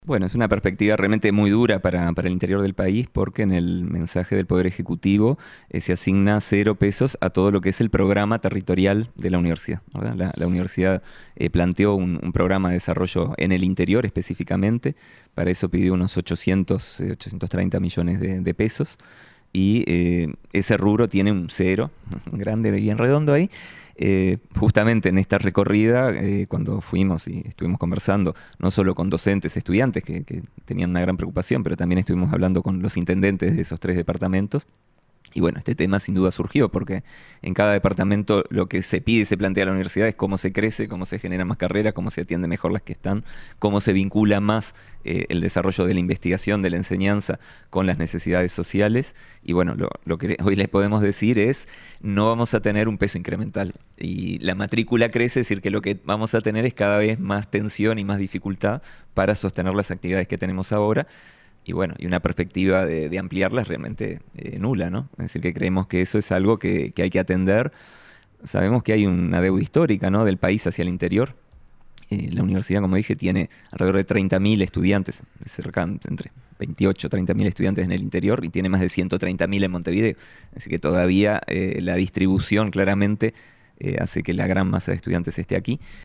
Bueno, es una perspectiva realmente muy dura para el interior del país porque en el mensaje del Poder Ejecutivo se asigna 0 pesos a todo lo que es el programa territorial de la universidad, ¿verdad? La universidad planteó un programa de desarrollo en el interior específicamente, para eso pidió unos 830 millones de pesos y ese rubro tiene un cero, grande y bien redondo ahí. Justamente en esta recorrida, cuando fuimos y estuvimos conversando, no solo con docentes, estudiantes que tenían una gran preocupación, pero también estuvimos hablando con los intendentes de esos 3 departamentos. Y bueno, este tema sin duda surgió porque en cada departamento lo que se pide y se plantea a la universidad es cómo se crece, cómo se generan más carreras, cómo se atiende mejor las que están, cómo se vincula más el desarrollo de la investigación, de la enseñanza con las necesidades sociales. Y bueno, lo que hoy les podemos decir es, no vamos a tener un peso incremental. Y la matrícula crece, es decir, que lo que vamos a tener es cada vez más tensión y más dificultad para sostener las actividades que tenemos ahora. Y bueno, y una perspectiva de ampliarla es realmente nula, ¿no? Es decir, que creemos que eso es algo que hay que atender. Sabemos que hay una deuda histórica, ¿no?, del país hacia el interior. La universidad, como dije, tiene alrededor de 30.000 estudiantes, cerca entre 28 30.000 estudiantes en el interior y tiene más de 130.000 en Montevideo. Así que todavía la distribución claramente hace que la gran masa de estudiantes esté aquí.